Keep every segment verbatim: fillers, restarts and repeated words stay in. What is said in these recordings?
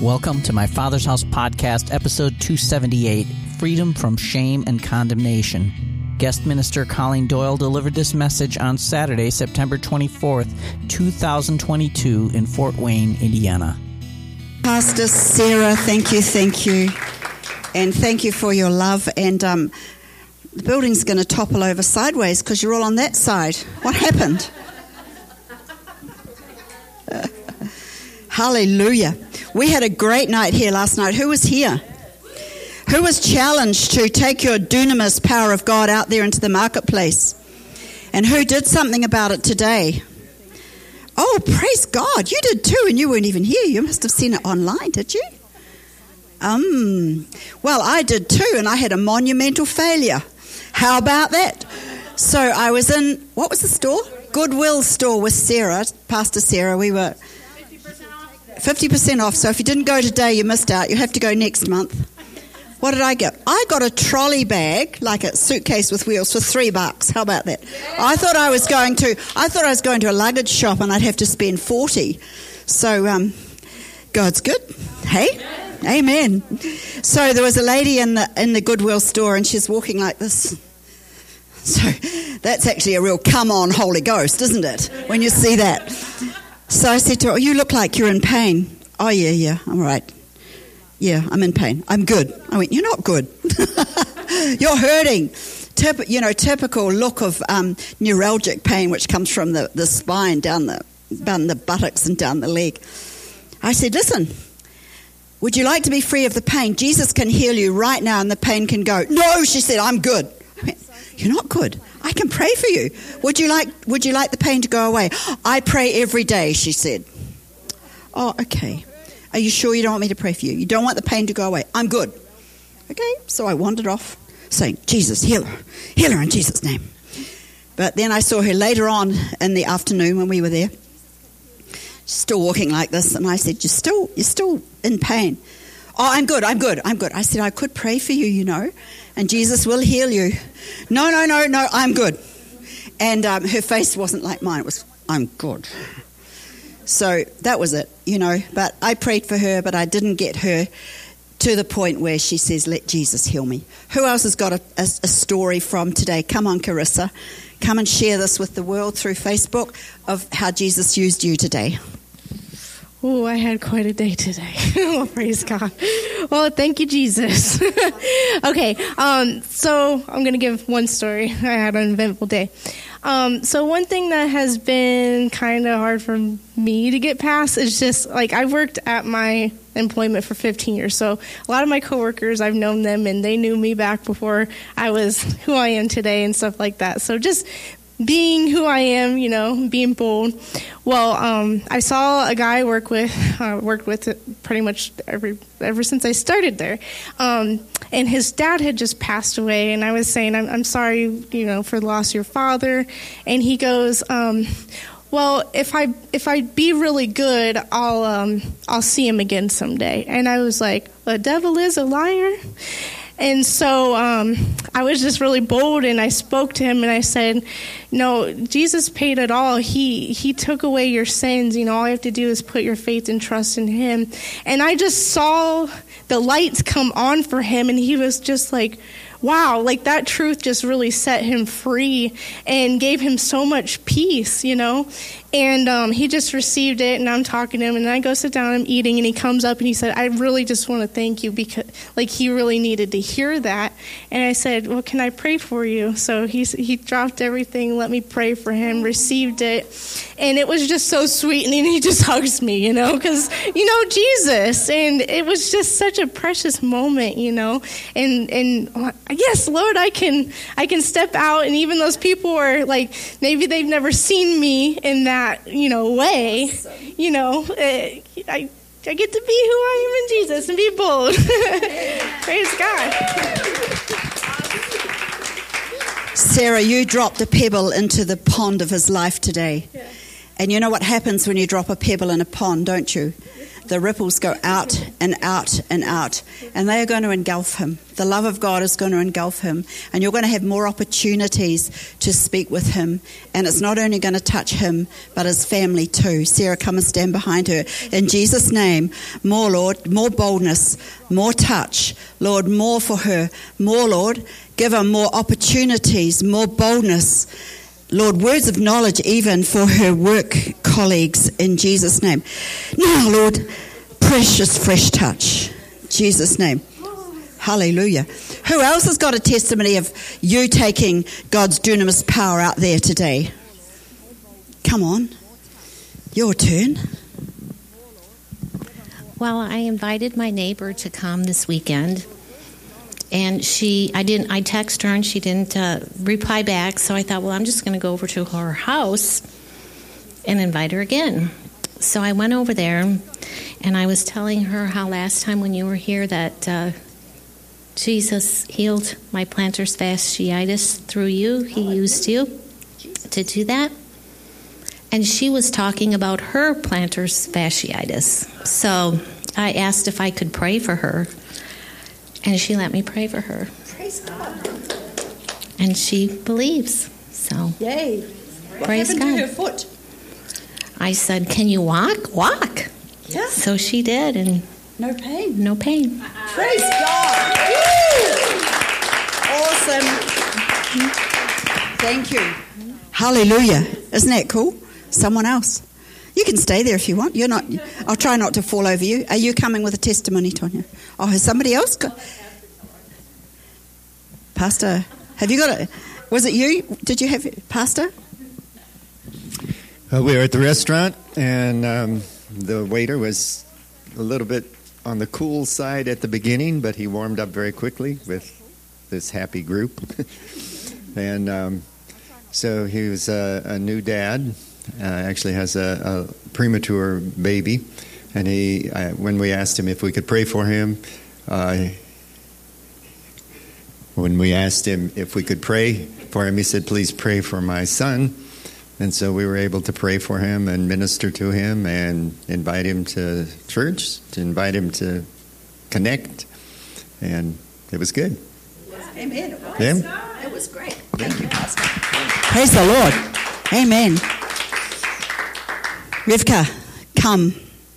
Welcome to my Father's House podcast, episode two seventy-eight, Freedom from Shame and Condemnation. Guest minister Colleen Doyle delivered this message on Saturday, September twenty-fourth, twenty twenty-two in Fort Wayne, Indiana. Pastor Sarah, thank you, thank you. And thank you for your love. And um, the building's going to topple over sideways because you're all on that side. What happened? Hallelujah. We had a great night here last night. Who was here? Who was challenged to take your dunamis power of God out there into the marketplace? And who did something about it today? Oh, praise God. You did too, and you weren't even here. You must have seen it online, did you? Um. Well, I did too, and I had a monumental failure. How about that? So I was in, what was the store? Goodwill store with Sarah, Pastor Sarah. We were fifty percent off. So if you didn't go today, you missed out. You have to go next month. What did I get? I got a trolley bag, like a suitcase with wheels, for three bucks. How about that? I thought I was going to. I thought I was going to a luggage shop, and I'd have to spend forty. So um, God's good. Hey, amen. So there was a lady in the in the Goodwill store, and she's walking like this. So that's actually a real come on Holy Ghost, isn't it? When you see that. So I said to her, oh, you look like you're in pain. Oh, yeah, yeah, I'm all right. Yeah, I'm in pain. I'm good. I went, you're not good. You're hurting. Typ- you know, typical look of um, neuralgic pain, which comes from the, the spine, down the, down the buttocks and down the leg. I said, listen, would you like to be free of the pain? Jesus can heal you right now and the pain can go. No, she said, I'm good. I went, you're not good. I can pray for you. Would you like Would you like the pain to go away? I pray every day, she said. Oh, okay. Are you sure you don't want me to pray for you? You don't want the pain to go away? I'm good. Okay, so I wandered off saying, Jesus, heal her. Heal her in Jesus' name. But then I saw her later on in the afternoon when we were there. She's still walking like this. And I said, you're still, you're still in pain. Oh, I'm good, I'm good, I'm good. I said, I could pray for you, you know, and Jesus will heal you. No, no, no, no, I'm good. And um, her face wasn't like mine. It was, I'm good. So that was it, you know. But I prayed for her, but I didn't get her to the point where she says, let Jesus heal me. Who else has got a, a, a story from today? Come on, Carissa. Come and share this with the world through Facebook of how Jesus used you today. Oh, I had quite a day today. Oh, praise God. Well, thank you, Jesus. Okay, um, so I'm going to give one story. I had an eventful day. Um, so one thing that has been kind of hard for me to get past is just, like, I worked at my employment for fifteen years. So a lot of my coworkers, I've known them, and they knew me back before I was who I am today and stuff like that. So just being who I am, you know, being bold. Well, um, I saw a guy I work with, uh, worked with pretty much every ever since I started there, um, and his dad had just passed away, and I was saying, I'm, I'm sorry, you know, for the loss of your father, and he goes, um, well, if I if I be really good, I'll um, I'll see him again someday, and I was like, the devil is a liar. And so um, I was just really bold, and I spoke to him, and I said, no, Jesus paid it all. He he took away your sins. You know, all you have to do is put your faith and trust in him. And I just saw the lights come on for him, and he was just like, wow, like that truth just really set him free and gave him so much peace, you know. And um, he just received it, and I'm talking to him, and I go sit down, I'm eating, and he comes up and he said, I really just want to thank you, because like he really needed to hear that. And I said, well, can I pray for you? So he, he dropped everything, let me pray for him, received it. And it was just so sweet, and then he just hugs me, you know, because, you know, Jesus. And it was just such a precious moment, you know. And, and yes, Lord, I can, I can step out, and even those people are like, maybe they've never seen me in that, you know, way, you know, uh, I, I get to be who I am in Jesus and be bold. Praise God. Sarah, you dropped a pebble into the pond of his life today. Yeah. And you know what happens when you drop a pebble in a pond, don't you? the ripples go out and out and out, and they are going to engulf him. The love of God is going to engulf him, and you're going to have more opportunities to speak with him, and it's not only going to touch him, but his family too. Sarah, come and stand behind her. In Jesus' name, more, Lord, more boldness, more touch. Lord, more for her. More, Lord, give her more opportunities, more boldness. Lord, words of knowledge even for her work colleagues in Jesus' name. Now, Lord, precious fresh touch. Jesus' name. Hallelujah. Who else has got a testimony of you taking God's dunamis power out there today? Come on. Your turn. Well, I invited my neighbor to come this weekend. And she, I didn't, I texted her and she didn't uh, reply back. So I thought, well, I'm just going to go over to her house and invite her again. So I went over there and I was telling her how last time when you were here that uh, Jesus healed my plantar fasciitis through you. He used you to do that. And she was talking about her plantar fasciitis. So I asked if I could pray for her. And she let me pray for her. Praise God. And she believes. So, yay. What praise happened God. to her foot? I said, can you walk? Walk. Yeah. So she did, and no pain. No pain. Praise God. Woo! Awesome. Thank you. Hallelujah. Isn't that cool? Someone else. You can stay there if you want. You're not. I'll try not to fall over you. Are you coming with a testimony, Tonya? Oh, has somebody else got? Pastor, have you got a? Was it you? Did you have Pastor? Uh, we were at the restaurant, and um, the waiter was a little bit on the cool side at the beginning, but he warmed up very quickly with this happy group. and um, so he was a, a new dad. Uh, actually has a, a premature baby, and he, uh, when we asked him if we could pray for him, uh, when we asked him if we could pray for him, he said, "Please pray for my son." And so we were able to pray for him and minister to him and invite him to church, to invite him to connect, and it was good. Amen. It was. Yeah. It was great. Thank you, Pastor. Praise the Lord. Amen. Rivka, come.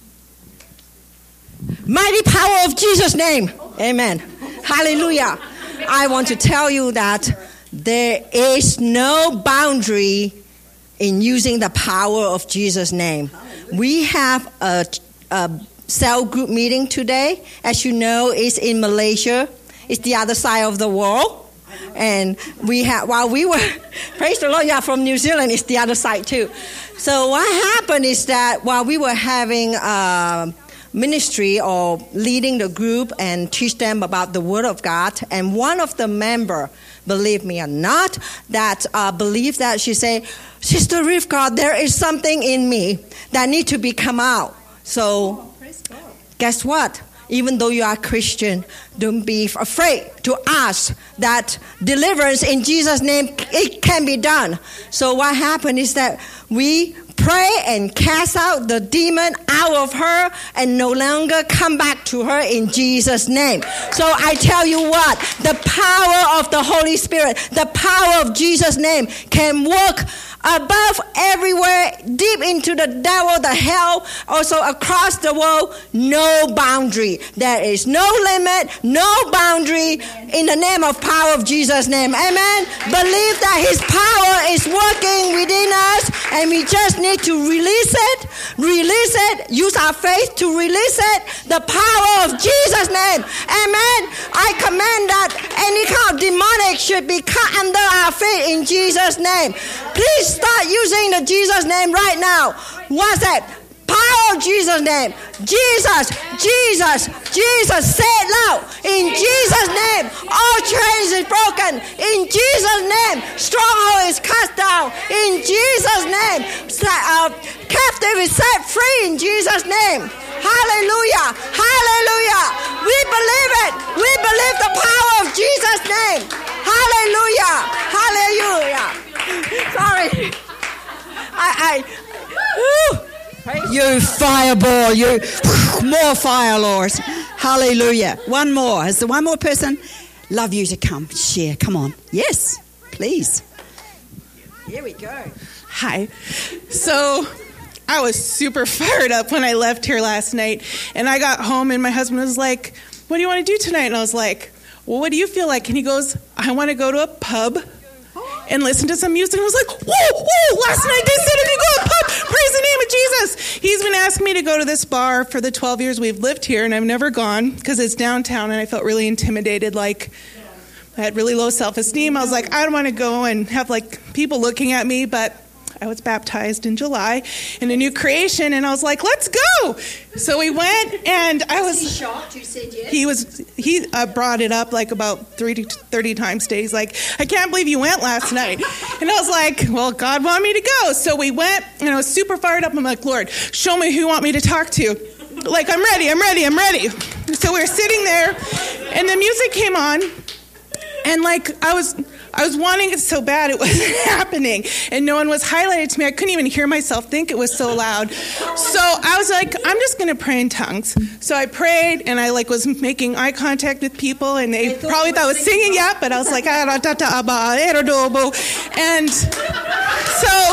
Mighty power of Jesus' name. Amen. Hallelujah. I want to tell you that there is no boundary in using the power of Jesus' name. We have a, a cell group meeting today. As you know, it's in Malaysia. It's the other side of the world. And we have, while we were, praise the Lord, yeah, from New Zealand, it's the other side too. So what happened is that while we were having a ministry or leading the group and teach them about the Word of God, and one of the member, believe me or not, that uh, believed that she said, Sister Rivka, there is something in me that need to be come out. So guess what? Even though you are Christian, don't be afraid to ask that deliverance in Jesus' name, it can be done. So what happened is that we pray and cast out the demon out of her and no longer come back to her in Jesus' name. So I tell you what, the power of the Holy Spirit, the power of Jesus' name can work above, everywhere, deep into the devil, the hell, also across the world, no boundary. There is no limit, no boundary in the name of power of Jesus' name. Amen. Believe that his power is working within us, and we just need to release it, release it, use our faith to release it, the power of Jesus' name. Amen. I command that any kind of demonic should be cut under our feet in Jesus' name. Please start using the Jesus name right now. What's that? Power of Jesus' name. Jesus, Jesus, Jesus. Say it loud. In Jesus' name, all chains is broken. In Jesus' name, stronghold is cast down. In Jesus' name, uh, captive is set free. In Jesus' name. Hallelujah. Hallelujah. We believe it. We believe the power of Jesus' name. Hallelujah. Hallelujah. Sorry. I, I, whew. You fireball, you more fire, Lord. Hallelujah. One more. Is there one more person? Love you to come share. Come on. Yes, please. Here we go. Hi. So I was super fired up when I left here last night, and I got home and my husband was like, what do you want to do tonight? And I was like, well, what do you feel like? And he goes, I want to go to a pub and listen to some music. And I was like, whoa, whoa, last night they said if you go to a pub, praise the name of Jesus. He's been asking me to go to this bar for the twelve years we've lived here, and I've never gone because it's downtown, and I felt really intimidated, like I had really low self-esteem. I was like, I don't want to go and have like people looking at me, but I was baptized in July in a new creation, and I was like, let's go. So we went, and I was... Was he shocked you said yes? He was, he uh, brought it up like about thirty, thirty times today. He's like, I can't believe you went last night. And I was like, well, God wanted me to go. So we went, and I was super fired up. I'm like, Lord, show me who you want me to talk to. Like, I'm ready, I'm ready, I'm ready. So we were sitting there, and the music came on, and like, I was... I was wanting it so bad it wasn't happening, and no one was highlighted to me. I couldn't even hear myself think, it was so loud. So I was like, I'm just going to pray in tongues. So I prayed, and I like was making eye contact with people, and they, they thought probably thought I was singing, yeah, but I was like, and so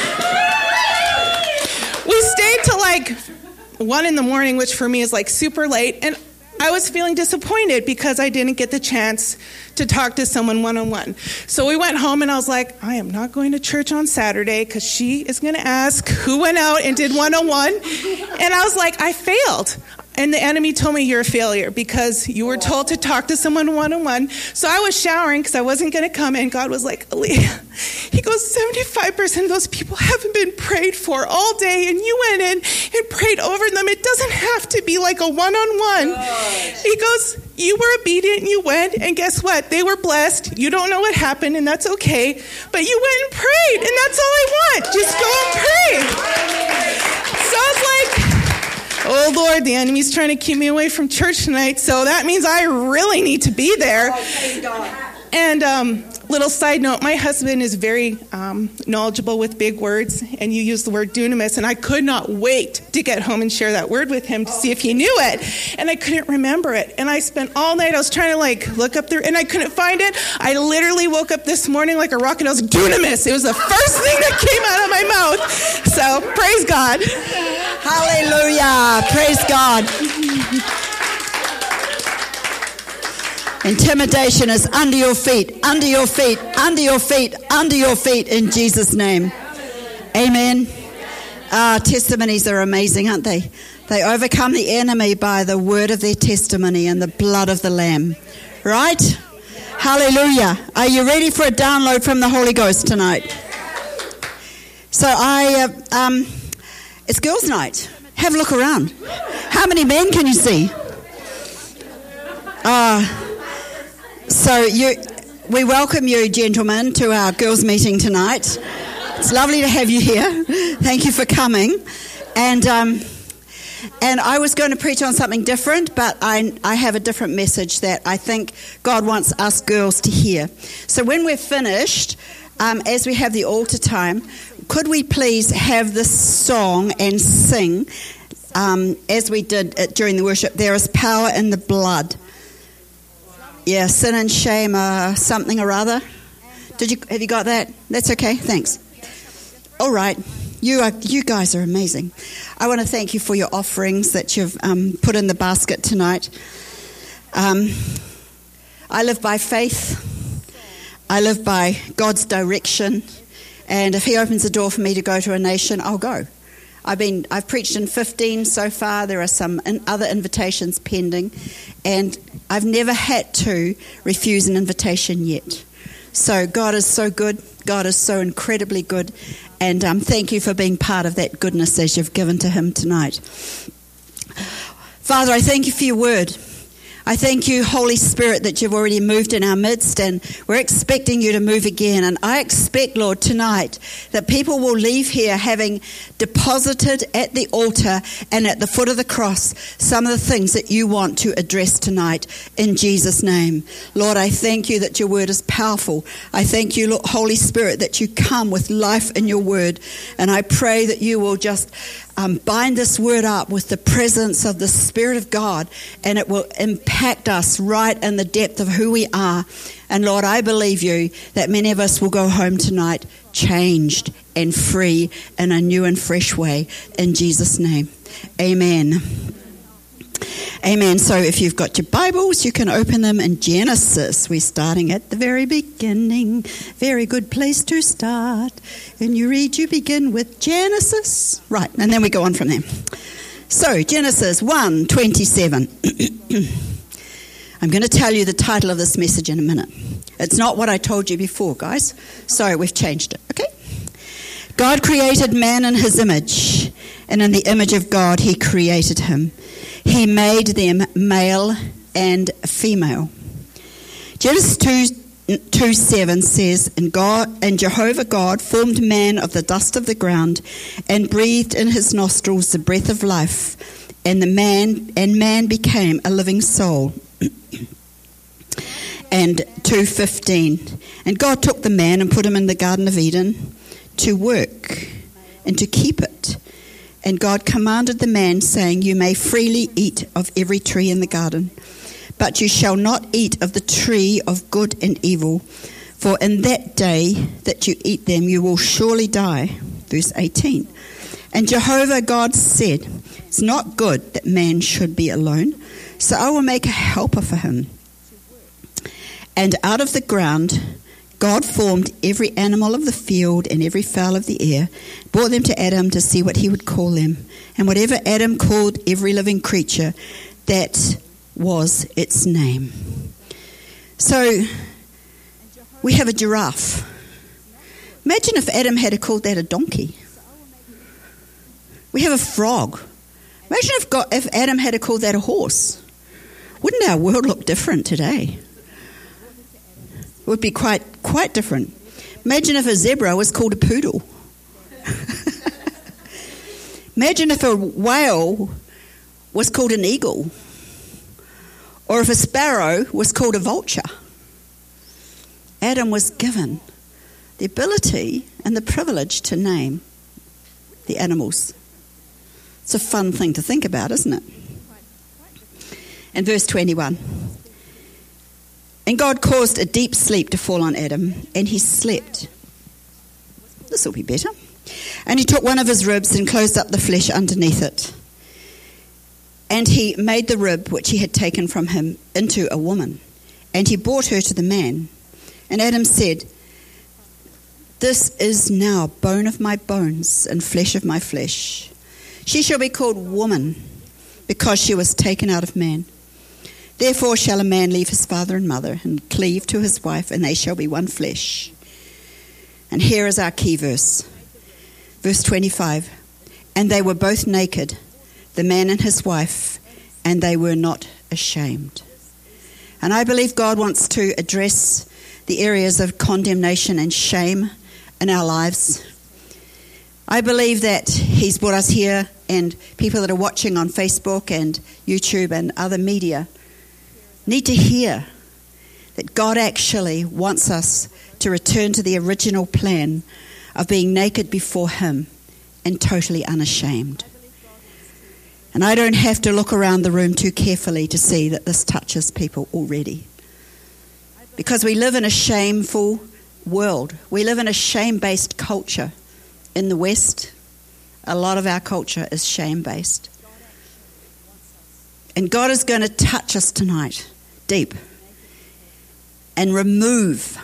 we stayed till like one in the morning, which for me is like super late, and I was feeling disappointed because I didn't get the chance to talk to someone one-on-one. So we went home, and I was like, I am not going to church on Saturday because she is going to ask who went out and did one-on-one. And I was like, I failed. And the enemy told me, you're a failure because you were told to talk to someone one-on-one. So I was showering because I wasn't going to come in. God was like, Aaliyah, he goes, seventy-five percent of those people haven't been prayed for all day, and you went in and prayed over them. It doesn't have to be like a one-on-one. He goes, you were obedient, and you went, and guess what? They were blessed. You don't know what happened, and that's okay. But you went and prayed, and that's all I want. Just go and pray. So I was like, oh, Lord, the enemy's trying to keep me away from church tonight, so that means I really need to be there. And um, little side note, my husband is very um, knowledgeable with big words, and you use the word dunamis, and I could not wait to get home and share that word with him to see if he knew it, and I couldn't remember it. And I spent all night, I was trying to like look up there, and I couldn't find it. I literally woke up this morning like a rocket, and I was dunamis. It was the first thing that came out of my mouth. So praise God. Hallelujah. Praise God. Intimidation is under your feet, under your feet, under your feet, under your feet in Jesus' name. Amen. Uh, testimonies are amazing, aren't they? They overcome the enemy by the word of their testimony and the blood of the Lamb. Right? Hallelujah. Are you ready for a download from the Holy Ghost tonight? So I, uh, um, it's girls' night. Have a look around. How many men can you see? Ah. Uh, So you, we welcome you, gentlemen, to our girls' meeting tonight. It's lovely to have you here. Thank you for coming. And um, and I was going to preach on something different, but I, I have a different message that I think God wants us girls to hear. So when we're finished, um, as we have the altar time, could we please have this song and sing, um, as we did it during the worship, There is Power in the Blood. Yeah, sin and shame are something or other. Did you have you got that? That's okay. Thanks. All right, you are you guys are amazing. I want to thank you for your offerings that you've um, put in the basket tonight. Um, I live by faith. I live by God's direction, and if He opens the door for me to go to a nation, I'll go. I've been I've preached in fifteen so far. There are some other invitations pending, and I've never had to refuse an invitation yet. So God is so good. God is so incredibly good, and um, thank you for being part of that goodness as you've given to Him tonight. Father, I thank you for your word. I thank you, Holy Spirit, that you've already moved in our midst, and we're expecting you to move again. And I expect, Lord, tonight that people will leave here having deposited at the altar and at the foot of the cross some of the things that you want to address tonight in Jesus' name. Lord, I thank you that your word is powerful. I thank you, Lord, Holy Spirit, that you come with life in your word. And I pray that you will just um, bind this word up with the presence of the Spirit of God, and it will impact us right in the depth of who we are. And Lord, I believe you that many of us will go home tonight changed and free in a new and fresh way. In Jesus' name, amen. Amen. So if you've got your Bibles, you can open them in Genesis. We're starting at the very beginning. Very good place to start. And you read, you begin with Genesis. Right, and then we go on from there. So, Genesis one twenty-seven. I'm going to tell you the title of this message in a minute. It's not what I told you before, guys. So we've changed it, okay? God created man in his image, and in the image of God he created him. He made them male and female. Genesis two, two seven says, and God and Jehovah God formed man of the dust of the ground and breathed in his nostrils the breath of life, and the man and man became a living soul. And two fifteen, and God took the man and put him in the Garden of Eden to work and to keep it. And God commanded the man, saying, you may freely eat of every tree in the garden, but you shall not eat of the tree of good and evil, for in that day that you eat them, you will surely die. Verse eighteen. And Jehovah God said, it's not good that man should be alone, so I will make a helper for him. And out of the ground God formed every animal of the field and every fowl of the air, brought them to Adam to see what he would call them. And whatever Adam called every living creature, that was its name. So, we have a giraffe. Imagine if Adam had called that a donkey. We have a frog. Imagine if, God, if Adam had called that a horse. Wouldn't our world look different today? It would be quite quite different. Imagine if a zebra was called a poodle. Imagine if a whale was called an eagle. Or if a sparrow was called a vulture. Adam was given the ability and the privilege to name the animals. It's a fun thing to think about, isn't it? And verse twenty-one. And God caused a deep sleep to fall on Adam, and he slept. This will be better. And he took one of his ribs and closed up the flesh underneath it. And he made the rib which he had taken from him into a woman, and he brought her to the man. And Adam said, this is now bone of my bones and flesh of my flesh. She shall be called woman, because she was taken out of man. Therefore shall a man leave his father and mother and cleave to his wife, and they shall be one flesh. And here is our key verse. Verse twenty-five. And they were both naked, the man and his wife, and they were not ashamed. And I believe God wants to address the areas of condemnation and shame in our lives. I believe that he's brought us here, and people that are watching on Facebook and YouTube and other media need to hear that God actually wants us to return to the original plan of being naked before him and totally unashamed. And I don't have to look around the room too carefully to see that this touches people already. Because we live in a shameful world. We live in a shame-based culture. In the West, a lot of our culture is shame-based. And God is going to touch us tonight, deep, and remove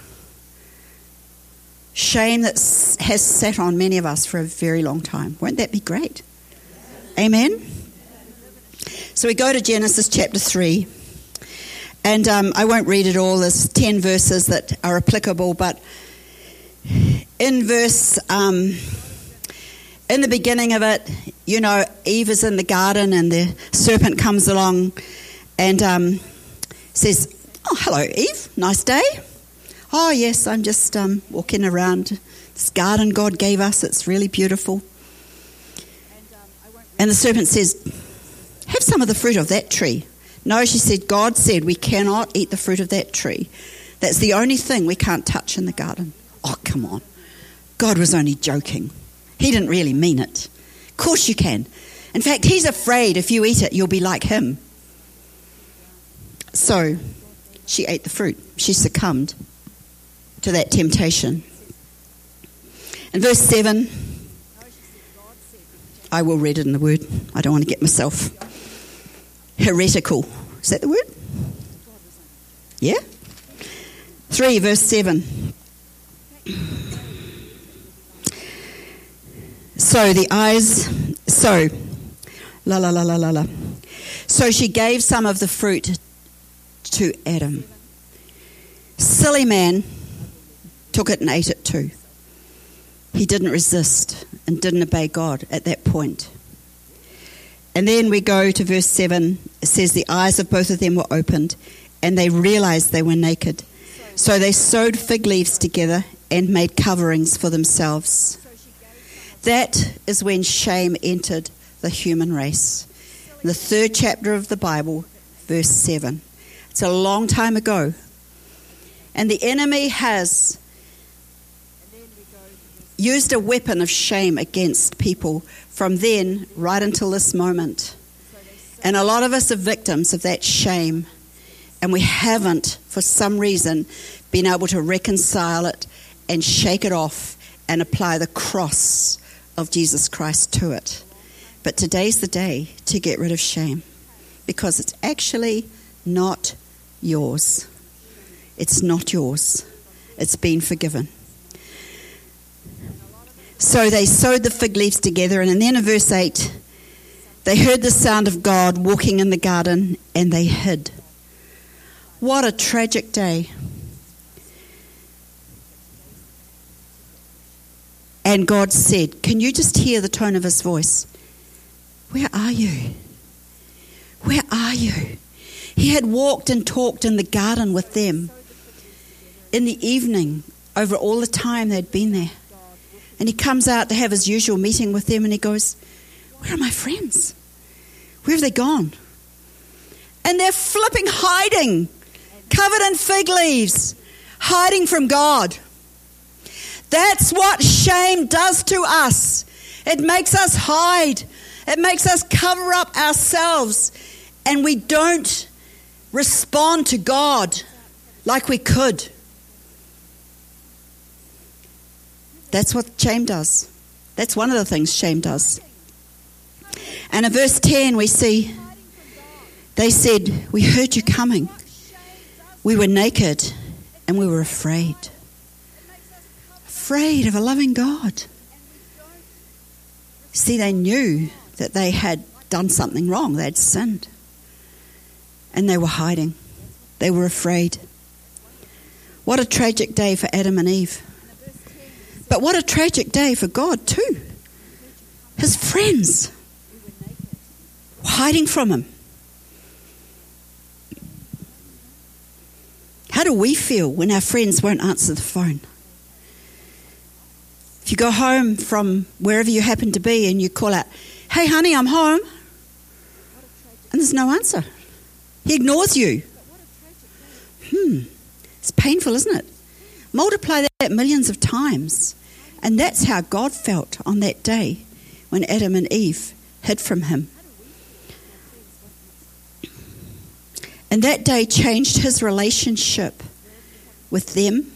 shame that has sat on many of us for a very long time. Won't that be great? Amen? So we go to Genesis chapter three. And um, I won't read it all. There's ten verses that are applicable. But in verse... Um, In the beginning of it, you know, Eve is in the garden and the serpent comes along and um, says, oh, hello, Eve, nice day. Oh, yes, I'm just um, walking around this garden God gave us. It's really beautiful. And the serpent says, have some of the fruit of that tree. No, she said, God said we cannot eat the fruit of that tree. That's the only thing we can't touch in the garden. Oh, come on. God was only joking. He didn't really mean it. course you can. In fact, he's afraid if you eat it, you'll be like him. So she ate the fruit. She succumbed to that temptation. In verse seven, I will read it in the word. I don't want to get myself heretical. Is that the word? Yeah? three, verse seven. So the eyes, so, la la la la la la. So she gave some of the fruit to Adam. Silly man took it and ate it too. He didn't resist and didn't obey God at that point. And then we go to verse seven. It says the eyes of both of them were opened and they realized they were naked. So they sewed fig leaves together and made coverings for themselves. That is when shame entered the human race. The third chapter of the Bible, verse seven. It's a long time ago. And the enemy has used a weapon of shame against people from then right until this moment. And a lot of us are victims of that shame. And we haven't, for some reason, been able to reconcile it and shake it off and apply the cross of Jesus Christ to it. But today's the day to get rid of shame, because it's actually not yours. It's not yours. It's been forgiven. So they sewed the fig leaves together, and then in verse eight, they heard the sound of God walking in the garden, and they hid. What a tragic day. And God said, can you just hear the tone of his voice? Where are you? Where are you? He had walked and talked in the garden with them in the evening over all the time they'd been there. And he comes out to have his usual meeting with them and he goes, where are my friends? Where have they gone? And they're flipping hiding, covered in fig leaves, hiding from God. That's what shame does to us. It makes us hide. It makes us cover up ourselves. And we don't respond to God like we could. That's what shame does. That's one of the things shame does. And in verse ten we see, they said, we heard you coming. We were naked and we were afraid. Afraid of a loving God. See, they knew that they had done something wrong. They had sinned. And they were hiding. They were afraid. What a tragic day for Adam and Eve. But what a tragic day for God too. His friends were hiding from him. How do we feel when our friends won't answer the phone? If you go home from wherever you happen to be and you call out, hey honey, I'm home, and there's no answer. He ignores you. Hmm, it's painful, isn't it? Multiply that millions of times. And that's how God felt on that day when Adam and Eve hid from him. And that day changed his relationship with them.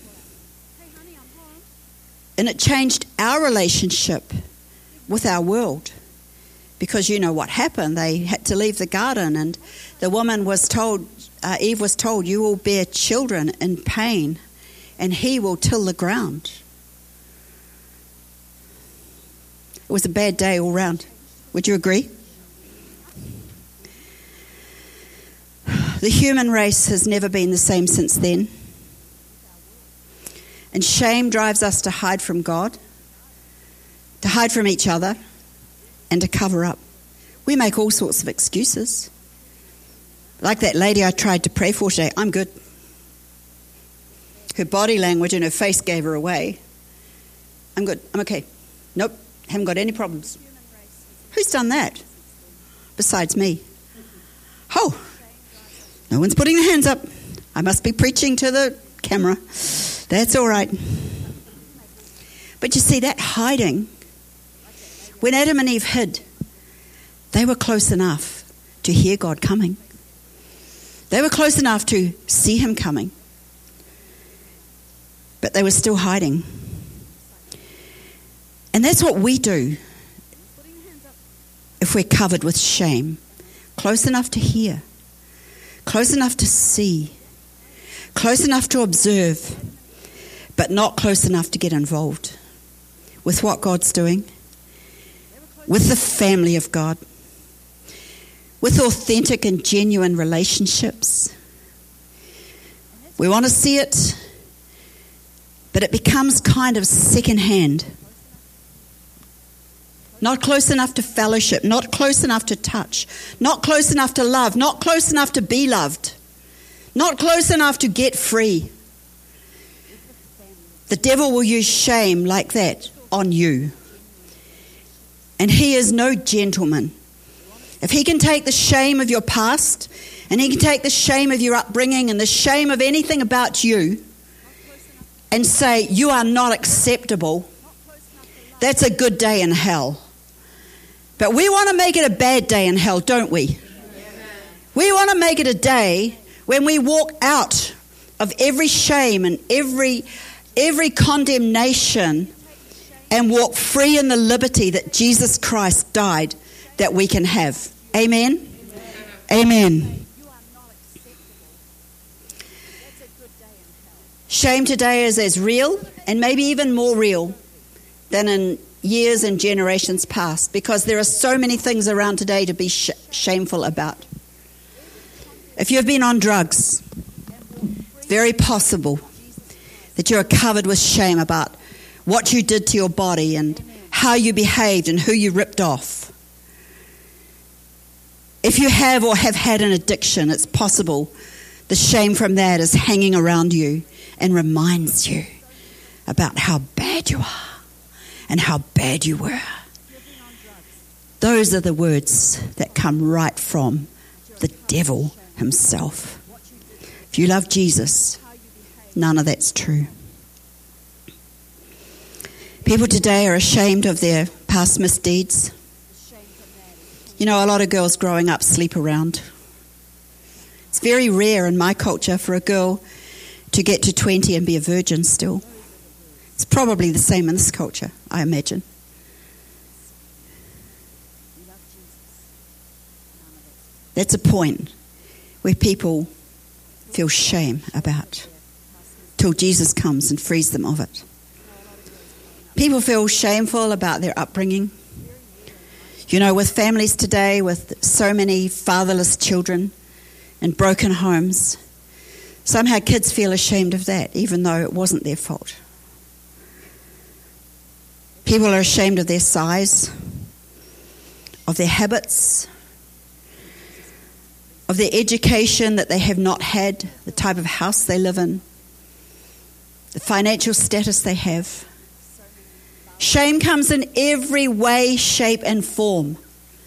And it changed our relationship with our world. Because you know what happened. They had to leave the garden, and the woman was told, uh, Eve was told, you will bear children in pain, and he will till the ground. It was a bad day all round. Would you agree? The human race has never been the same since then. And shame drives us to hide from God, to hide from each other, and to cover up. We make all sorts of excuses. Like that lady I tried to pray for today, I'm good. Her body language and her face gave her away. I'm good, I'm okay. Nope, haven't got any problems. Who's done that besides me? Oh, no one's putting their hands up. I must be preaching to the camera. That's all right. But you see, that hiding When Adam and Eve hid, they were close enough to hear God coming. They were close enough to see him coming. But they were still hiding. And that's what we do if we're covered with shame. Close enough to hear. Close enough to see. Close enough to observe. But not close enough to get involved with what God's doing. With the family of God. With authentic and genuine relationships. We want to see it, but it becomes kind of secondhand. Not close enough to fellowship, not close enough to touch, not close enough to love, not close enough to be loved, not close enough to get free. The devil will use shame like that on you. And he is no gentleman. If he can take the shame of your past, and he can take the shame of your upbringing and the shame of anything about you, and say, you are not acceptable, that's a good day in hell. But we want to make it a bad day in hell, don't we? We want to make it a day when we walk out of every shame and every, every condemnation and walk free in the liberty that Jesus Christ died that we can have. Amen? Amen. Shame today is as real and maybe even more real than in years and generations past, because there are so many things around today to be sh- shameful about. If you've been on drugs, it's very possible that you are covered with shame about what you did to your body and how you behaved and who you ripped off. If you have or have had an addiction, it's possible the shame from that is hanging around you and reminds you about how bad you are and how bad you were. Those are the words that come right from the devil himself. If you love Jesus, none of that's true. People today are ashamed of their past misdeeds. You know, a lot of girls growing up sleep around. It's very rare in my culture for a girl to get to twenty and be a virgin still. It's probably the same in this culture, I imagine. That's a point where people feel shame about till Jesus comes and frees them of it. People feel shameful about their upbringing. You know, with families today, with so many fatherless children and broken homes, somehow kids feel ashamed of that, even though it wasn't their fault. People are ashamed of their size, of their habits, of their education that they have not had, the type of house they live in, the financial status they have. Shame comes in every way, shape, and form.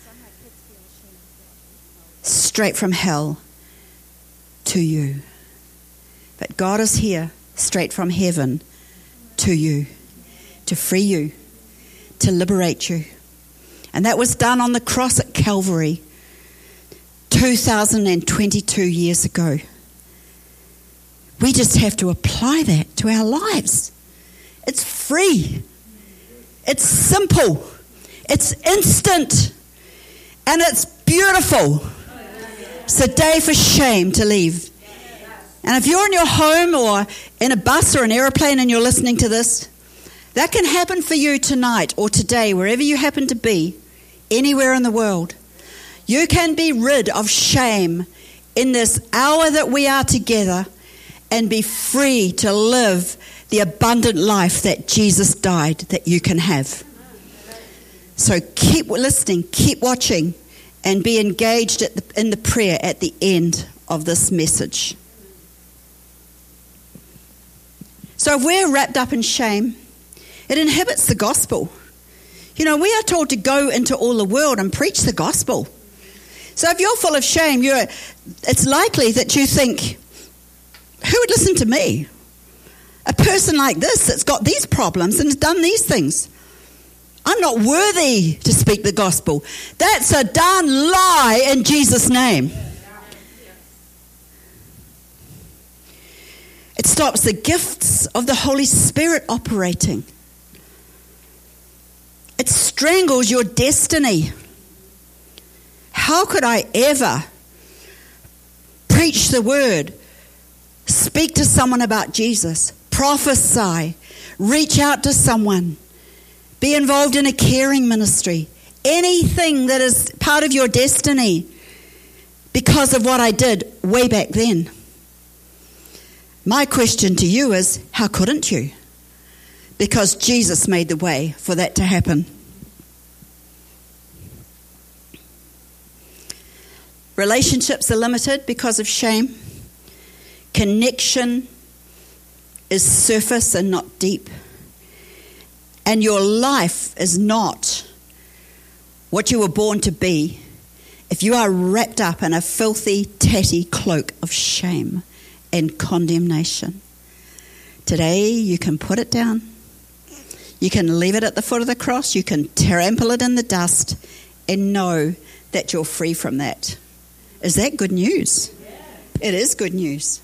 Straight from hell to you. But God is here, straight from heaven to you, to free you, to liberate you. And that was done on the cross at Calvary two thousand twenty-two years ago. We just have to apply that to our lives. It's free. It's simple. It's instant. And it's beautiful. It's a day for shame to leave. And if you're in your home or in a bus or an aeroplane and you're listening to this, that can happen for you tonight or today, wherever you happen to be, anywhere in the world. You can be rid of shame in this hour that we are together and be free to live the abundant life that Jesus died that you can have. So keep listening, keep watching, and be engaged at the, in the prayer at the end of this message. So if we're wrapped up in shame, it inhibits the gospel. You know, we are told to go into all the world and preach the gospel. So if you're full of shame, you're, it's likely that you think, who would listen to me? A person like this that's got these problems and has done these things. I'm not worthy to speak the gospel. That's a darn lie in Jesus' name. It stops the gifts of the Holy Spirit operating. It strangles your destiny. How could I ever preach the word, speak to someone about Jesus, prophesy, reach out to someone, be involved in a caring ministry, anything that is part of your destiny because of what I did way back then? My question to you is, how couldn't you? Because Jesus made the way for that to happen. Relationships are limited because of shame. Connection is surface and not deep. And your life is not what you were born to be if you are wrapped up in a filthy, tatty cloak of shame and condemnation. Today, you can put it down. You can leave it at the foot of the cross. You can trample it in the dust and know that you're free from that. Is that good news? It is good news.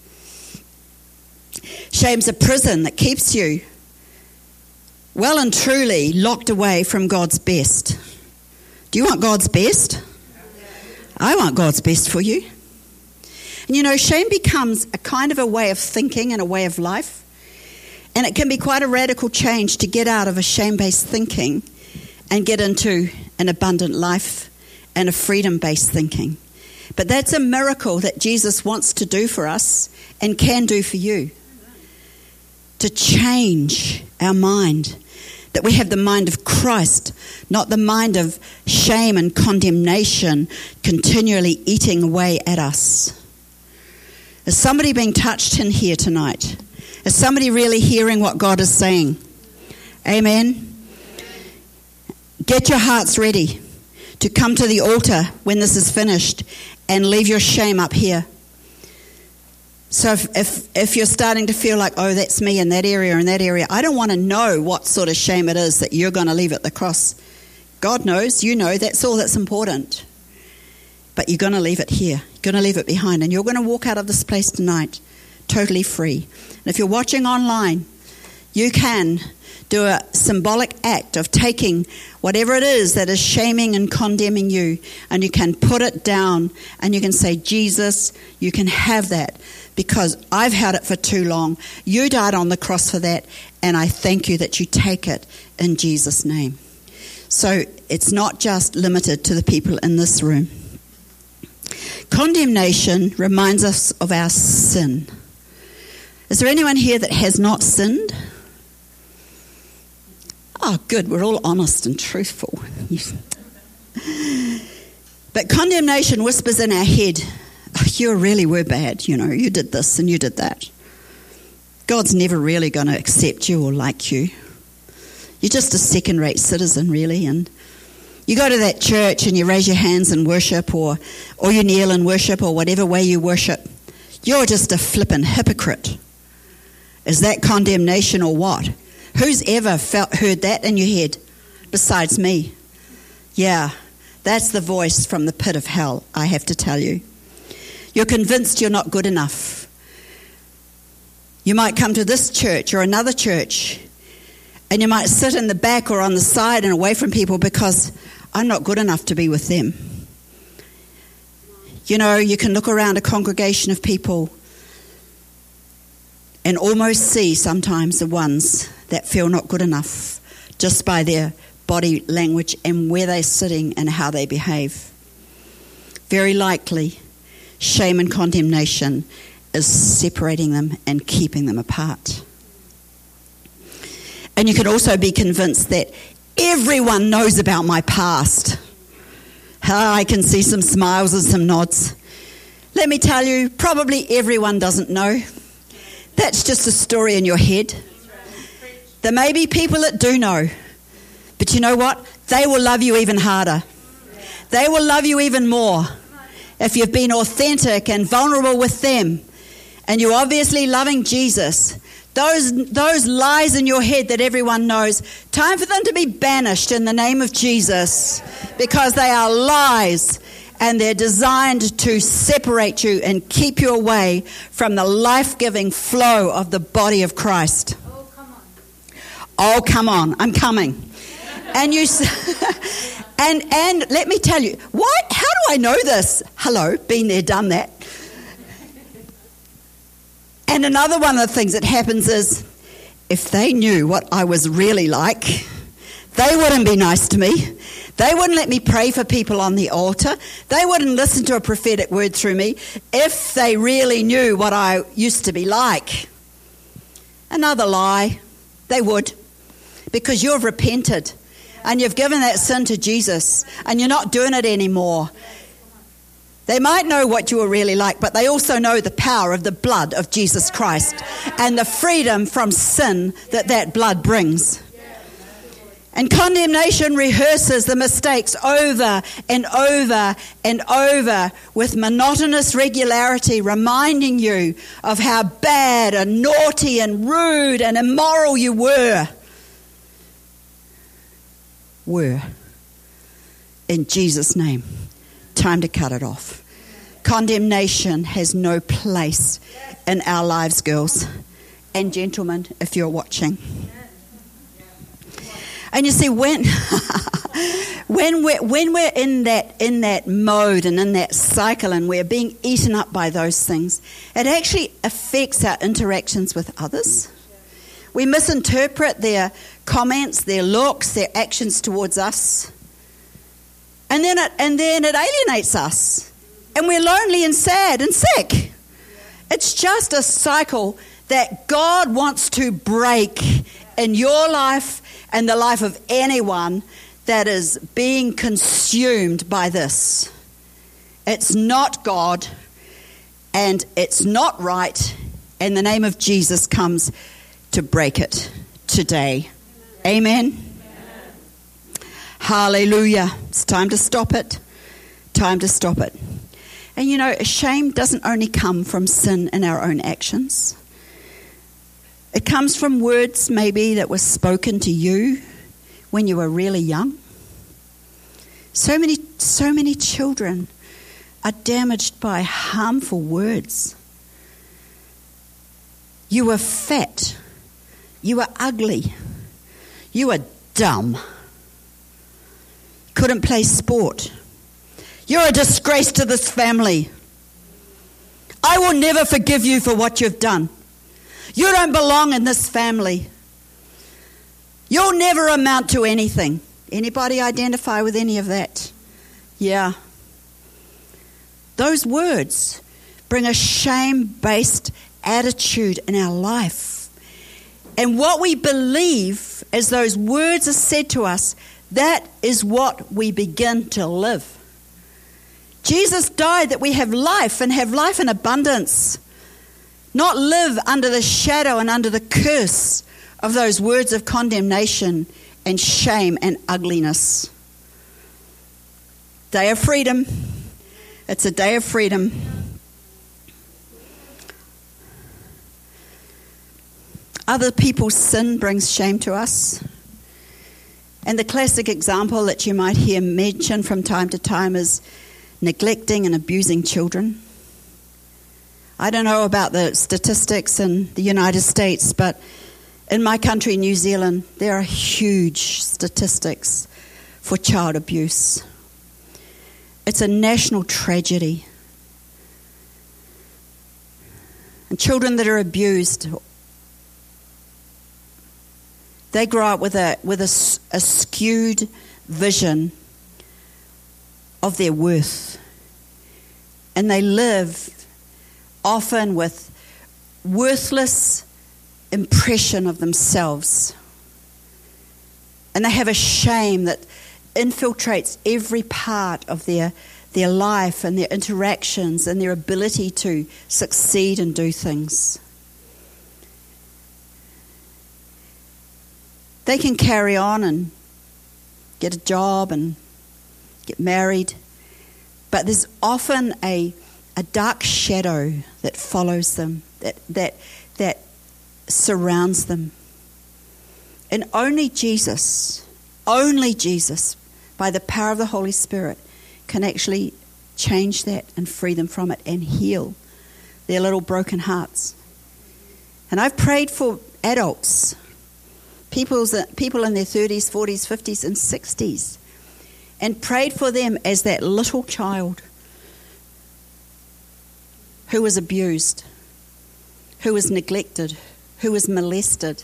Shame's a prison that keeps you well and truly locked away from God's best. Do you want God's best? I want God's best for you. And you know, shame becomes a kind of a way of thinking and a way of life. And it can be quite a radical change to get out of a shame-based thinking and get into an abundant life and a freedom-based thinking. But that's a miracle that Jesus wants to do for us and can do for you. To change our mind. That we have the mind of Christ, not the mind of shame and condemnation continually eating away at us. Is somebody being touched in here tonight? Is somebody really hearing what God is saying? Amen. Get your hearts ready to come to the altar when this is finished and leave your shame up here. So if, if if you're starting to feel like, oh, that's me in that area and that area, I don't want to know what sort of shame it is that you're going to leave at the cross. God knows, you know, that's all that's important. But you're going to leave it here. You're going to leave it behind. And you're going to walk out of this place tonight totally free. And if you're watching online, you can do a symbolic act of taking whatever it is that is shaming and condemning you, and you can put it down and you can say, Jesus, you can have that because I've had it for too long. You died on the cross for that, and I thank you that you take it in Jesus' name. So it's not just limited to the people in this room. Condemnation reminds us of our sin. Is there anyone here that has not sinned? Oh, good. We're all honest and truthful. But condemnation whispers in our head, oh, you really were bad. You know, you did this and you did that. God's never really going to accept you or like you. You're just a second-rate citizen, really. And you go to that church and you raise your hands in worship, or, or you kneel in worship, or whatever way you worship. You're just a flippin' hypocrite. Is that condemnation or what? Who's ever felt heard that in your head besides me? Yeah, that's the voice from the pit of hell, I have to tell you. You're convinced you're not good enough. You might come to this church or another church, and you might sit in the back or on the side and away from people because I'm not good enough to be with them. You know, you can look around a congregation of people and almost see sometimes the ones that feel not good enough just by their body language and where they're sitting and how they behave. Very likely, shame and condemnation is separating them and keeping them apart. And you can also be convinced that everyone knows about my past. Ah, I can see some smiles and some nods. Let me tell you, probably everyone doesn't know. That's just a story in your head. There may be people that do know. But you know what? They will love you even harder. They will love you even more if you've been authentic and vulnerable with them. And you're obviously loving Jesus. Those, those lies in your head that everyone knows, time for them to be banished in the name of Jesus, because they are lies and they're designed to separate you and keep you away from the life-giving flow of the body of Christ. Oh, come on. Oh, come on. I'm coming. And you, and and let me tell you, what? How do I know this? Hello, been there, done that. And another one of the things that happens is, if they knew what I was really like, they wouldn't be nice to me. They wouldn't let me pray for people on the altar. They wouldn't listen to a prophetic word through me if they really knew what I used to be like. Another lie. They would. Because you've repented and you've given that sin to Jesus and you're not doing it anymore. They might know what you were really like, but they also know the power of the blood of Jesus Christ and the freedom from sin that that blood brings. And condemnation rehearses the mistakes over and over and over with monotonous regularity, reminding you of how bad and naughty and rude and immoral you were. Were. In Jesus' name. Time to cut it off. Condemnation has no place in our lives, girls and gentlemen, if you're watching. And you see, when when we're when we're in that in that mode and in that cycle, and we're being eaten up by those things, it actually affects our interactions with others. We misinterpret their comments, their looks, their actions towards us. And then it and then it alienates us. And we're lonely and sad and sick. It's just a cycle that God wants to break in your life and the life of anyone that is being consumed by this. It's not God, and it's not right, and the name of Jesus comes to break it today. Amen. Amen. Hallelujah. It's time to stop it. Time to stop it. And you know, shame doesn't only come from sin in our own actions. It comes from words maybe that were spoken to you when you were really young. So many, so many children are damaged by harmful words. You were fat. You were ugly. You were dumb. Couldn't play sport. You're a disgrace to this family. I will never forgive you for what you've done. You don't belong in this family. You'll never amount to anything. Anybody identify with any of that? Yeah. Those words bring a shame-based attitude in our life. And what we believe as those words are said to us, that is what we begin to live. Jesus died that we have life and have life in abundance. Not live under the shadow and under the curse of those words of condemnation and shame and ugliness. Day of freedom. It's a day of freedom. Other people's sin brings shame to us. And the classic example that you might hear mentioned from time to time is neglecting and abusing children. I don't know about the statistics in the United States, but in my country, New Zealand, there are huge statistics for child abuse. It's a national tragedy. And children that are abused, they grow up with a with a, a skewed vision of their worth. And they live often with worthless impression of themselves. And they have a shame that infiltrates every part of their their life and their interactions and their ability to succeed and do things. They can carry on and get a job and get married, but there's often a a dark shadow that follows them, that that that surrounds them. And only Jesus, only Jesus, by the power of the Holy Spirit, can actually change that and free them from it and heal their little broken hearts. And I've prayed for adults, people's, people in their thirties, forties, fifties, and sixties, and prayed for them as that little child who was abused, who was neglected, who was molested.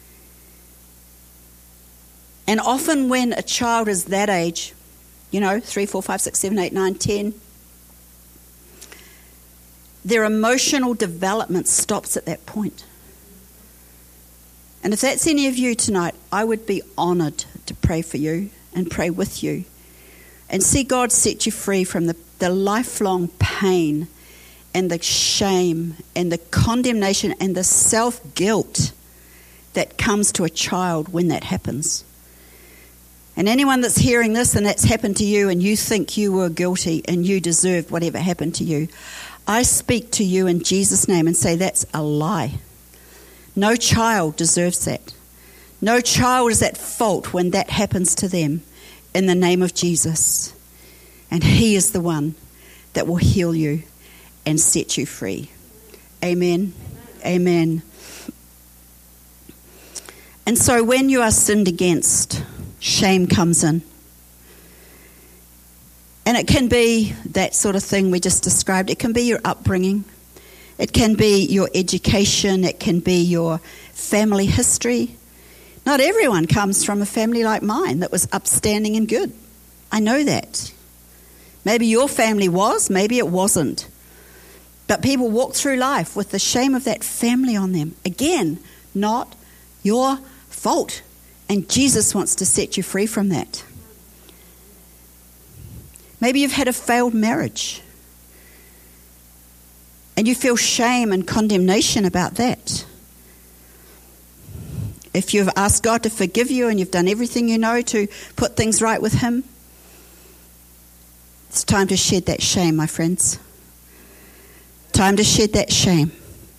And often when a child is that age, you know, three, four, five, six, seven, eight, nine, ten, their emotional development stops at that point. And if that's any of you tonight, I would be honoured to pray for you and pray with you and see God set you free from the, the lifelong pain and the shame and the condemnation and the self-guilt that comes to a child when that happens. And anyone that's hearing this and that's happened to you and you think you were guilty and you deserved whatever happened to you, I speak to you in Jesus' name and say that's a lie. No child deserves that. No child is at fault when that happens to them in the name of Jesus. And he is the one that will heal you and set you free. Amen. Amen. And so when you are sinned against, shame comes in. And it can be that sort of thing we just described. It can be your upbringing. It can be your education. It can be your family history. Not everyone comes from a family like mine that was upstanding and good. I know that. Maybe your family was, maybe it wasn't. But people walk through life with the shame of that family on them. Again, not your fault. And Jesus wants to set you free from that. Maybe you've had a failed marriage. And you feel shame and condemnation about that. If you've asked God to forgive you and you've done everything you know to put things right with him, it's time to shed that shame, my friends. Time to shed that shame.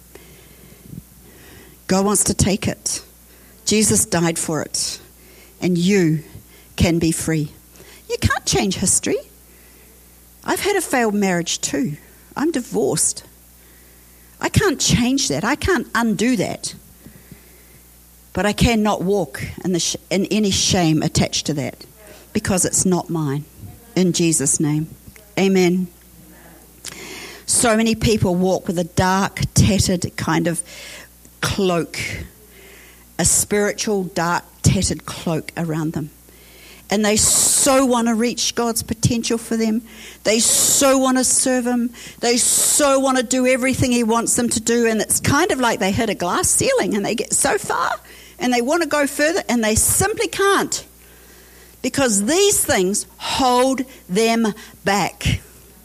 God wants to take it. Jesus died for it. And you can be free. You can't change history. I've had a failed marriage too. I'm divorced. I can't change that. I can't undo that. But I cannot walk in, the sh- in any shame attached to that because it's not mine. In Jesus' name. Amen. So many people walk with a dark, tattered kind of cloak, a spiritual, dark, tattered cloak around them. And they so want to reach God's potential for them. They so want to serve him. They so want to do everything he wants them to do. And it's kind of like they hit a glass ceiling and they get so far and they want to go further and they simply can't. Because these things hold them back.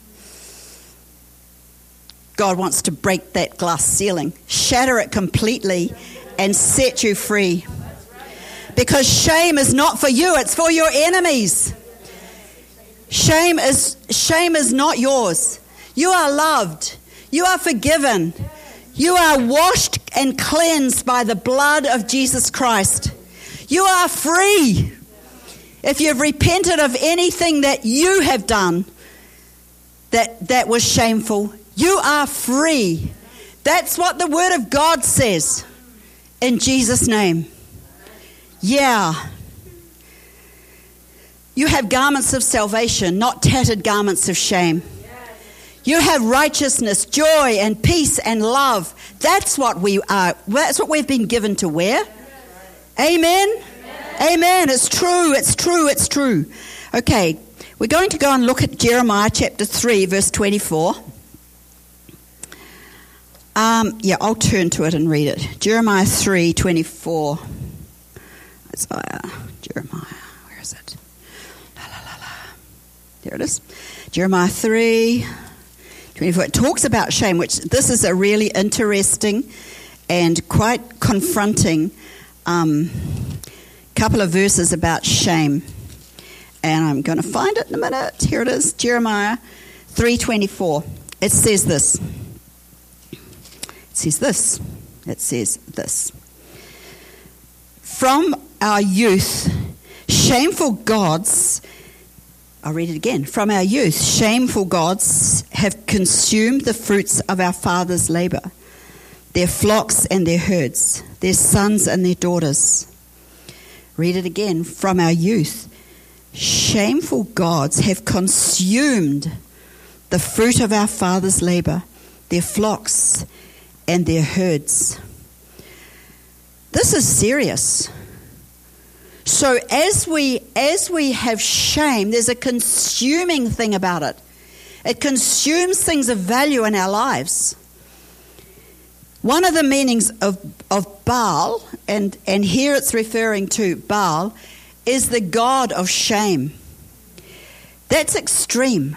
God wants to break that glass ceiling, shatter it completely, and set you free. Because shame is not for you, it's for your enemies. Shame is shame is not yours. You are loved. You are forgiven. You are washed and cleansed by the blood of Jesus Christ. You are free. If you've repented of anything that you have done that, that was shameful, you are free. That's what the Word of God says. In Jesus' name. Yeah. You have garments of salvation, not tattered garments of shame. You have righteousness, joy, and peace and love. That's what we are. That's what we've been given to wear. Amen? Amen. It's true, it's true, it's true. Okay, we're going to go and look at Jeremiah chapter three, verse twenty-four. Um, yeah, I'll turn to it and read it. Jeremiah three, twenty-four. Isaiah, Jeremiah, where is it? La, la, la, la. There it is. Jeremiah three, twenty-four. It talks about shame, which this is a really interesting and quite confronting um couple of verses about shame, and I'm going to find it in a minute. Here it is, Jeremiah three twenty-four. It says this. It says this. It says this. From our youth, shameful gods, I'll read it again. From our youth, shameful gods have consumed the fruits of our fathers' labor, their flocks and their herds, their sons and their daughters. Read it again. From our youth, shameful gods have consumed the fruit of our fathers' labor, their flocks and their herds. This is serious. So as we as we have shame, there's a consuming thing about it. It consumes things of value in our lives. One of the meanings of, of Baal, and, and here it's referring to Baal, is the god of shame. That's extreme.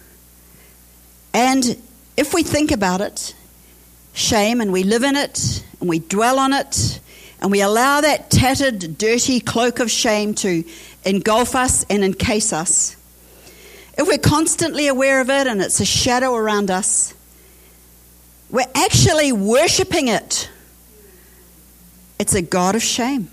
And if we think about it, shame, and we live in it, and we dwell on it, and we allow that tattered, dirty cloak of shame to engulf us and encase us, if we're constantly aware of it and it's a shadow around us, we're actually worshipping it. It's a god of shame.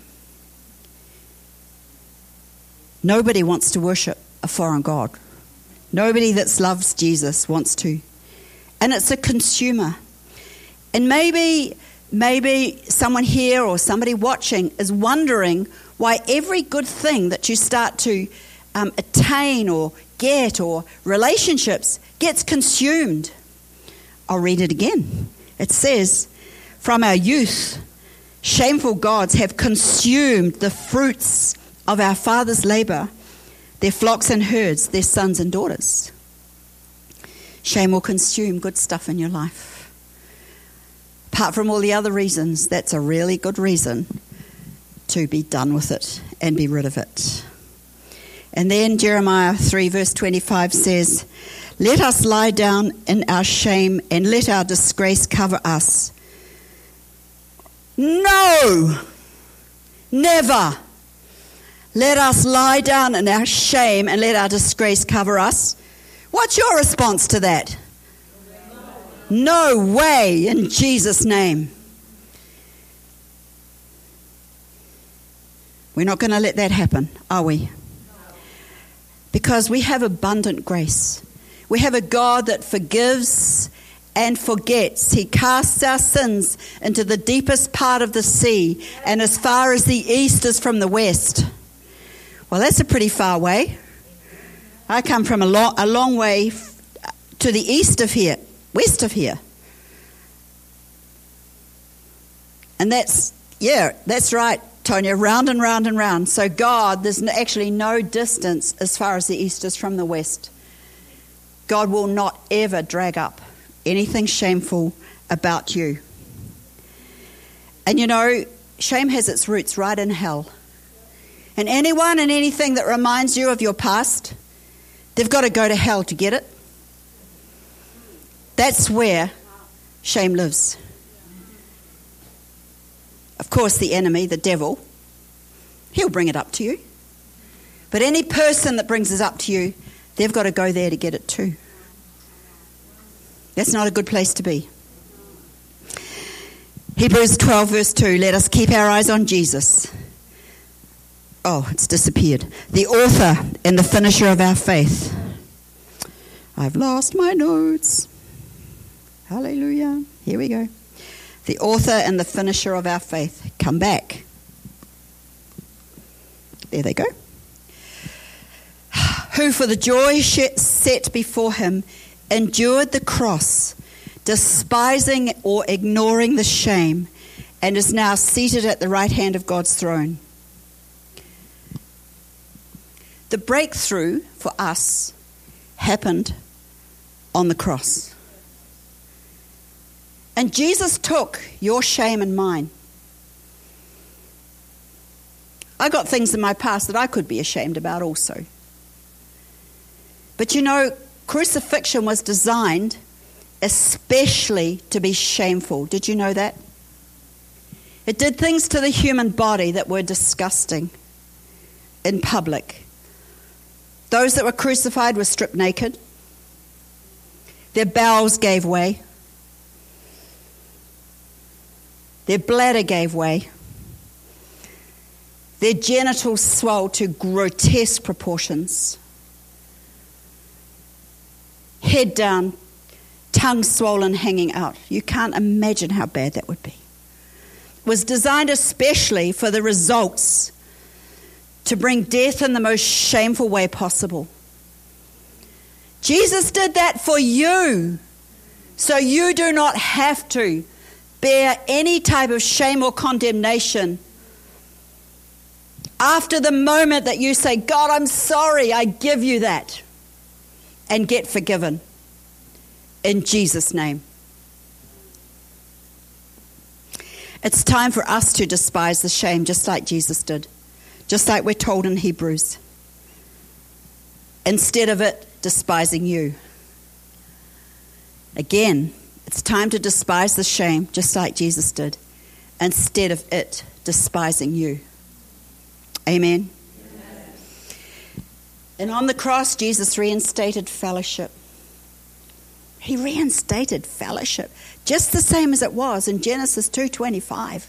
Nobody wants to worship a foreign god. Nobody that loves Jesus wants to. And it's a consumer. And maybe, maybe someone here or somebody watching is wondering why every good thing that you start to um, attain or get or relationships gets consumed. I'll read it again. It says, from our youth, shameful gods have consumed the fruits of our fathers' labor, their flocks and herds, their sons and daughters. Shame will consume good stuff in your life. Apart from all the other reasons, that's a really good reason to be done with it and be rid of it. And then Jeremiah three verse twenty-five says, let us lie down in our shame and let our disgrace cover us. No, never. Let us lie down in our shame and let our disgrace cover us. What's your response to that? No way, in Jesus' name. We're not going to let that happen, are we? Because we have abundant grace. We have a God that forgives and forgets. He casts our sins into the deepest part of the sea, and as far as the east is from the west. Well, that's a pretty far way. I come from a long, a long way to the east of here, west of here. And that's, yeah, that's right, Tonya, round and round and round. So God, there's actually no distance as far as the east is from the west. God will not ever drag up anything shameful about you. And you know, shame has its roots right in hell. And anyone and anything that reminds you of your past, they've got to go to hell to get it. That's where shame lives. Of course, the enemy, the devil, he'll bring it up to you. But any person that brings it up to you, they've got to go there to get it too. That's not a good place to be. Hebrews twelve verse two, let us keep our eyes on Jesus. Oh, it's disappeared. The author and the finisher of our faith. I've lost my notes. Hallelujah. Here we go. The author and the finisher of our faith. Come back. There they go. Who for the joy set before him endured the cross, despising or ignoring the shame, and is now seated at the right hand of God's throne. The breakthrough for us happened on the cross. And Jesus took your shame and mine. I got things in my past that I could be ashamed about also. But you know, crucifixion was designed especially to be shameful. Did you know that? It did things to the human body that were disgusting in public. Those that were crucified were stripped naked. Their bowels gave way. Their bladder gave way. Their genitals swelled to grotesque proportions. Head down, tongue swollen, hanging out. You can't imagine how bad that would be. It was designed especially for the results to bring death in the most shameful way possible. Jesus did that for you, so you do not have to bear any type of shame or condemnation. After the moment that you say, God, I'm sorry, I give you that, and get forgiven in Jesus' name. It's time for us to despise the shame just like Jesus did, just like we're told in Hebrews. Instead of it despising you. Again, it's time to despise the shame just like Jesus did, instead of it despising you. Amen. Amen. And on the cross, Jesus reinstated fellowship. He reinstated fellowship, just the same as it was in Genesis two twenty-five.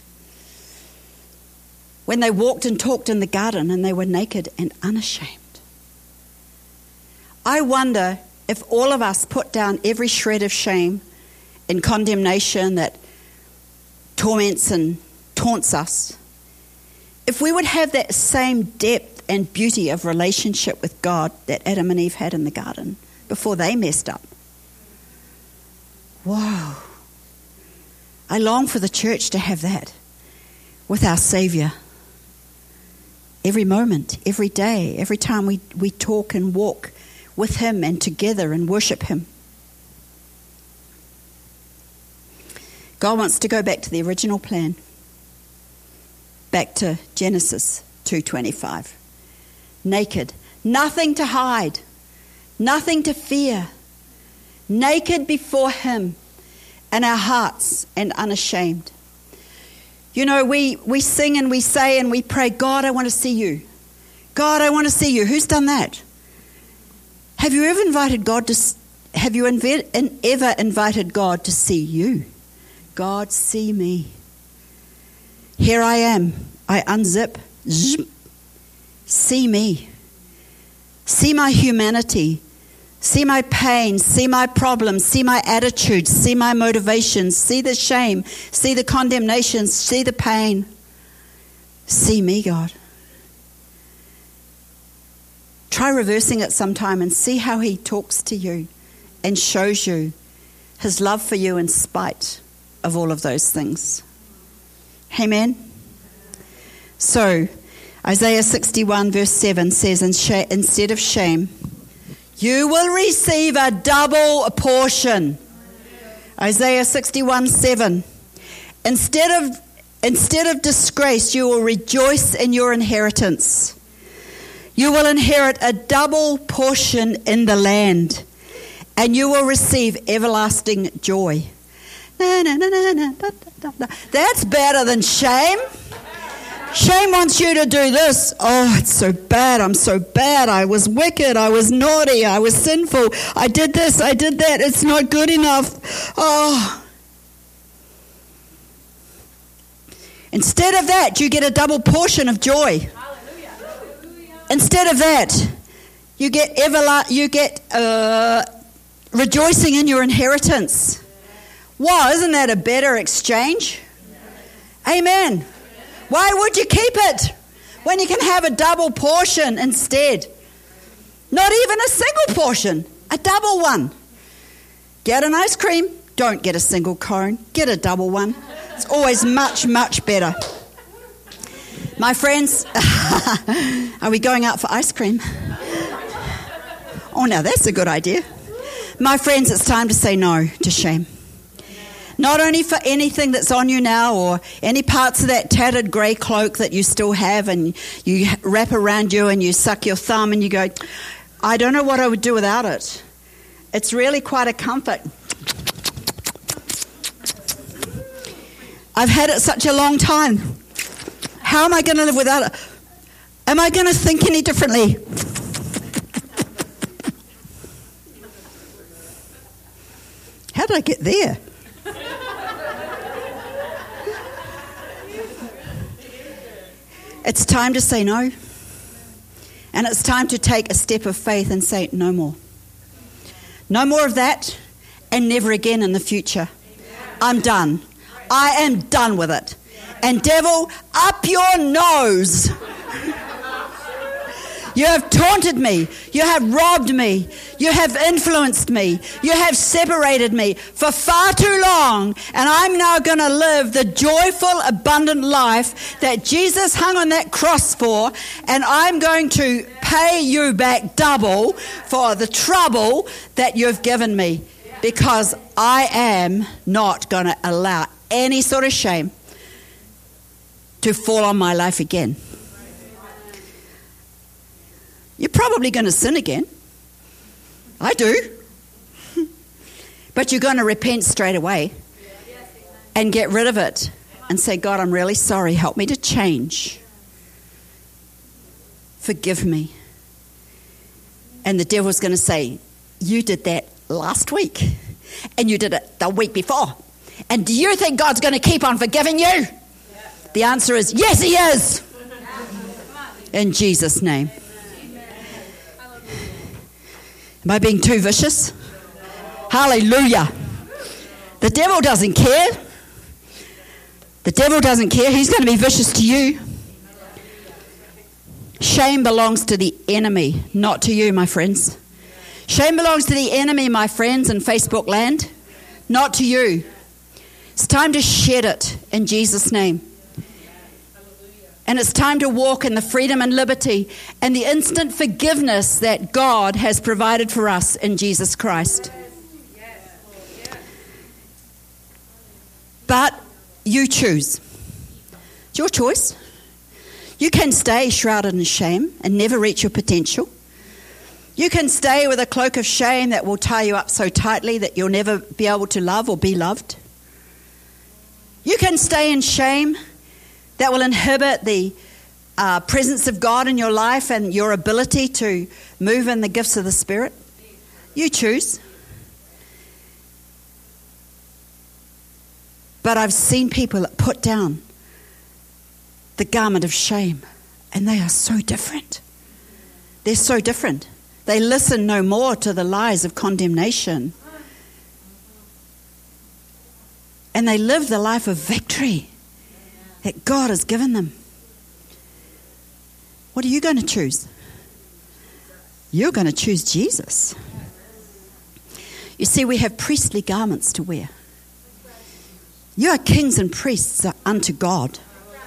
When they walked and talked in the garden and they were naked and unashamed. I wonder if all of us put down every shred of shame and condemnation that torments and taunts us, if we would have that same depth and beauty of relationship with God that Adam and Eve had in the garden before they messed up. Wow. I long for the church to have that with our Savior. Every moment, every day, every time we, we talk and walk with Him and together and worship Him. God wants to go back to the original plan. Back to Genesis two twenty-five. Naked, nothing to hide, nothing to fear. Naked before Him and our hearts and unashamed. You know, we, we sing and we say and we pray, God, I want to see you. God, I want to see you. Who's done that? Have you ever invited God to, have you inv- ever invited God to see you? God, see me. Here I am. I unzip. Zip. See me. See my humanity. See my pain. See my problems. See my attitudes. See my motivations. See the shame. See the condemnation. See the pain. See me, God. Try reversing it sometime and see how He talks to you and shows you His love for you in spite of all of those things. Amen. So, Isaiah sixty-one verse seven says, instead of shame, you will receive a double portion. Isaiah sixty-one seven. Instead of, instead of disgrace, you will rejoice in your inheritance. You will inherit a double portion in the land, and you will receive everlasting joy. Na, na, na, na, na, da, da, da. That's better than shame. Shame wants you to do this. Oh, it's so bad. I'm so bad. I was wicked. I was naughty. I was sinful. I did this. I did that. It's not good enough. Oh. Instead of that, you get a double portion of joy. Instead of that, you get everla- you get uh, rejoicing in your inheritance. Wow, isn't that a better exchange? Amen. Why would you keep it when you can have a double portion instead? Not even a single portion, a double one. Get an ice cream, don't get a single cone, get a double one. It's always much, much better. My friends, are we going out for ice cream? Oh, now that's a good idea. My friends, it's time to say no to shame. Not only for anything that's on you now or any parts of that tattered grey cloak that you still have and you wrap around you and you suck your thumb and you go, I don't know what I would do without it. It's really quite a comfort. I've had it such a long time. How am I going to live without it? Am I going to think any differently? How did I get there? It's time to say no. And it's time to take a step of faith and say no more. No more of that, and never again in the future. I'm done. I am done with it. And devil, up your nose. You have taunted me. You have robbed me. You have influenced me. You have separated me for far too long. And I'm now going to live the joyful, abundant life that Jesus hung on that cross for. And I'm going to pay you back double for the trouble that you've given me. Because I am not going to allow any sort of shame to fall on my life again. You're probably going to sin again. I do. But you're going to repent straight away and get rid of it and say, God, I'm really sorry. Help me to change. Forgive me. And the devil's going to say, you did that last week. And you did it the week before. And do you think God's going to keep on forgiving you? The answer is, yes, he is. In Jesus' name. Am I being too vicious? Hallelujah. The devil doesn't care. The devil doesn't care. He's going to be vicious to you. Shame belongs to the enemy, not to you, my friends. Shame belongs to the enemy, my friends, in Facebook land, not to you. It's time to shed it in Jesus' name. And it's time to walk in the freedom and liberty and the instant forgiveness that God has provided for us in Jesus Christ. But you choose. It's your choice. You can stay shrouded in shame and never reach your potential. You can stay with a cloak of shame that will tie you up so tightly that you'll never be able to love or be loved. You can stay in shame that will inhibit the uh, presence of God in your life and your ability to move in the gifts of the Spirit. You choose. But I've seen people that put down the garment of shame, and they are so different. They're so different. They listen no more to the lies of condemnation. And they live the life of victory that God has given them. What are you going to choose? You're going to choose Jesus. You see, we have priestly garments to wear. You are kings and priests unto God.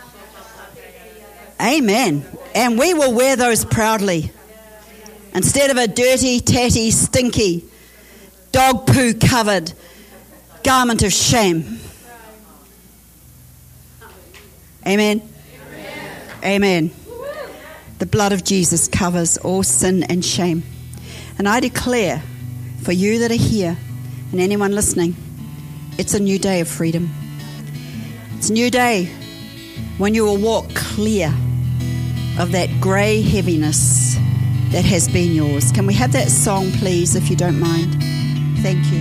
Amen. And we will wear those proudly. Instead of a dirty, tatty, stinky, dog poo covered garment of shame. Amen. Amen. Amen. The blood of Jesus covers all sin and shame. And I declare for you that are here and anyone listening, it's a new day of freedom. It's a new day when you will walk clear of that grey heaviness that has been yours. Can we have that song, please, if you don't mind? Thank you.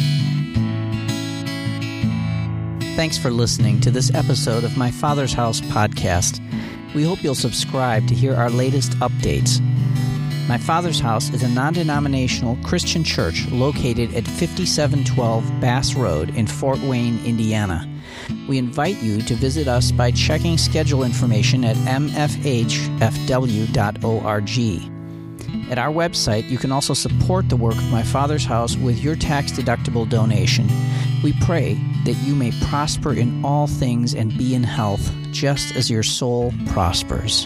Thanks for listening to this episode of My Father's House podcast. We hope you'll subscribe to hear our latest updates. My Father's House is a non-denominational Christian church located at fifty-seven twelve Bass Road in Fort Wayne, Indiana. We invite you to visit us by checking schedule information at m f h f w dot org. At our website, you can also support the work of My Father's House with your tax-deductible donation. We pray that you may prosper in all things and be in health, just as your soul prospers.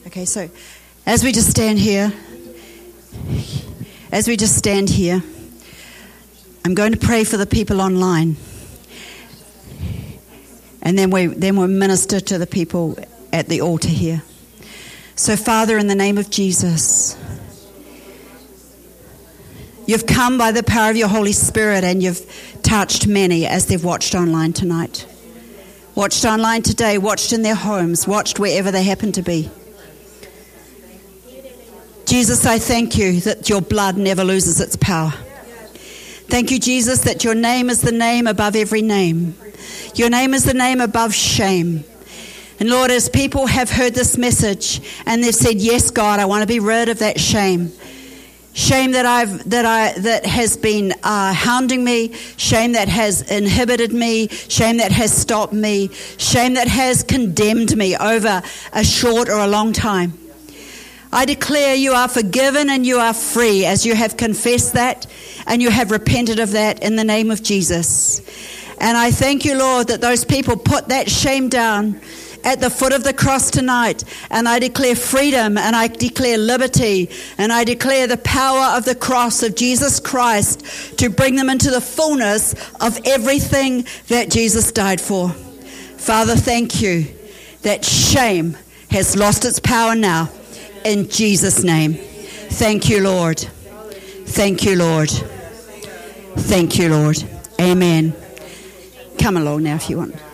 Okay, so as we just stand here, as we just stand here, I'm going to pray for the people online. And then we then we'll minister to the people at the altar here. So, Father, in the name of Jesus, you've come by the power of your Holy Spirit and you've touched many as they've watched online tonight. Watched online today, watched in their homes, watched wherever they happen to be. Jesus, I thank you that your blood never loses its power. Thank you, Jesus, that your name is the name above every name. Your name is the name above shame. And Lord, as people have heard this message and they've said, yes, God, I want to be rid of that shame. Shame that I've that I that has been uh, hounding me, shame that has inhibited me, shame that has stopped me, shame that has condemned me over a short or a long time. I declare you are forgiven and you are free as you have confessed that and you have repented of that in the name of Jesus. And I thank you, Lord, that those people put that shame down at the foot of the cross tonight, and I declare freedom and I declare liberty and I declare the power of the cross of Jesus Christ to bring them into the fullness of everything that Jesus died for. Father, thank you that shame has lost its power now in Jesus' name. Thank you, Lord. Thank you, Lord. Thank you, Lord. Amen. Come along now if you want.